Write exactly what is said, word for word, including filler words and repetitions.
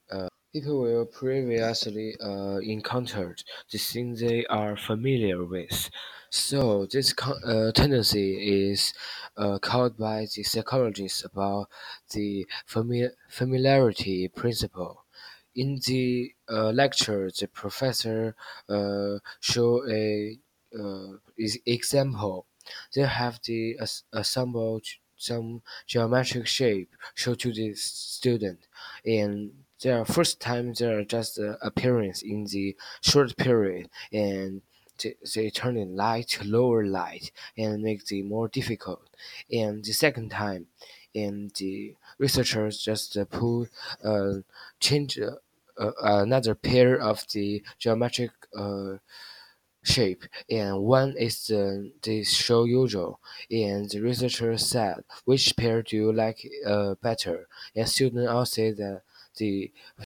People will previously uh, encountered the things they are familiar with. So this con- uh, tendency is uh, called by the psychologists about the fami- familiarity principle. In the uh, lecture, the professor uh, show a uh, is- example. They have the as- assembled some geometric shape show to the student, and their first time their just uh, appearance in the short period, and they, they turn it light to lower light and make the more difficult. And the second time, and the researchers just uh, put uh, change uh, uh, another pair of the geometric uh, shape, and one is the, the show usual. And the researcher said, which pair do you like uh, better? And students all say that the